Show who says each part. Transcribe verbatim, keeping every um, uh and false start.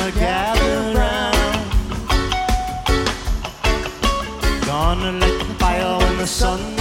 Speaker 1: gonna gather round. Gonna light the fire when the sun